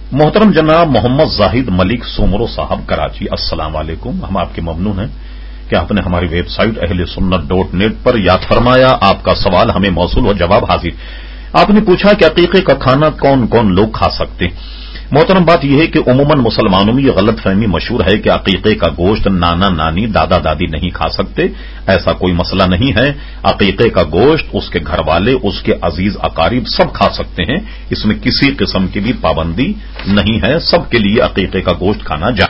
मोहतरम जनाब मोहम्मद जाहिद मलिक सोमरो साहब कराची, अस्सलाम वालेकुम। हम आपके ममनून हैं कि आपने हमारी वेबसाइट ahlesunnat.net पर याद फरमाया। आपका सवाल हमें मौसूल व जवाब हाजिर। आपने पूछा कि अकीके का खाना कौन कौन लोग खा सकते। मोहतरम बात यह है कि उमूमन मुसलमानों में यह गलतफहमी मशहूर है कि अकीके का गोश्त नाना नानी दादा दादी नहीं खा सकते। ऐसा कोई मसला नहीं है। अकीके का गोश्त उसके घर वाले, उसके अजीज अकारीब सब खा सकते हैं। इसमें किसी किस्म की भी पाबंदी नहीं है। सबके लिए अकीके का गोश्त खाना जायज